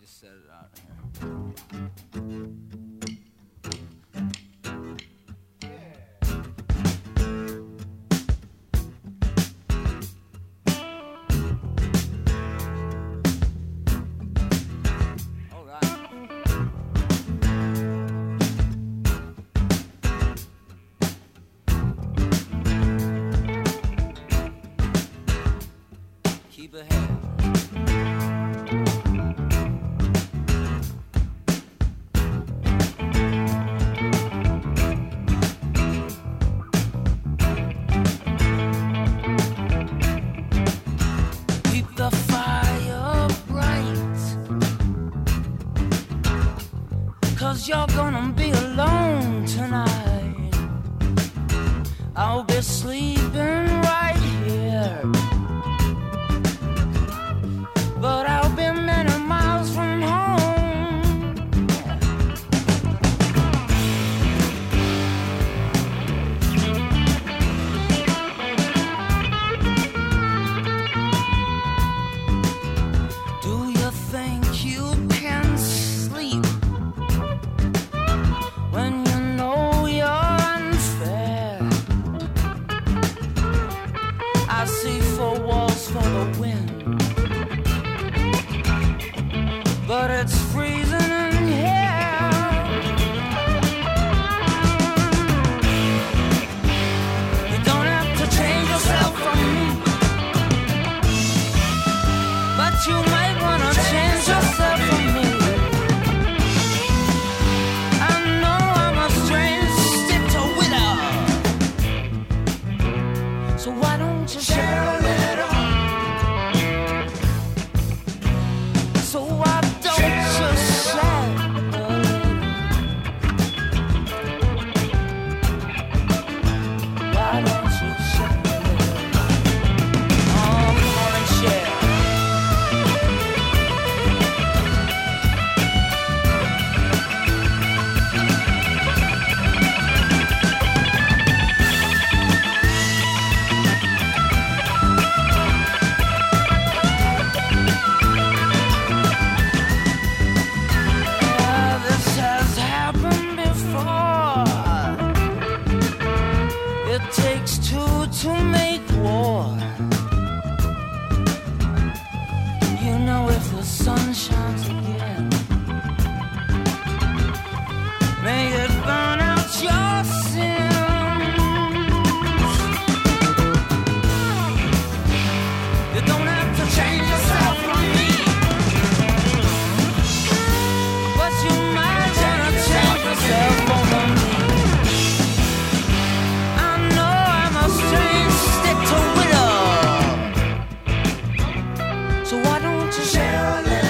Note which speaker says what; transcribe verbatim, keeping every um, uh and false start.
Speaker 1: just set it out here. Keep ahead. Keep the fire bright, 'cause you're gonna be alone tonight. I'll be sleeping right here, but I'll be many miles from home. Do you think you can sleep when you know you're unfair? I see four walls for the wind, but it's freezing in here. You don't have to change yourself from me, but you might wanna change yourself from me. I know I'm a strange stick-to widow, so why don't you share a little? So why don't you share a little? Why don't you share a little? Oh, come on and share. Yeah, this has happened before. It takes two to make war. You know, if the sun shines again, may it burn out your sins. You don't have to change yourself from me, but you might wanna change yourself from me. I know I'm a strange stick-to widow, so why don't you share a little?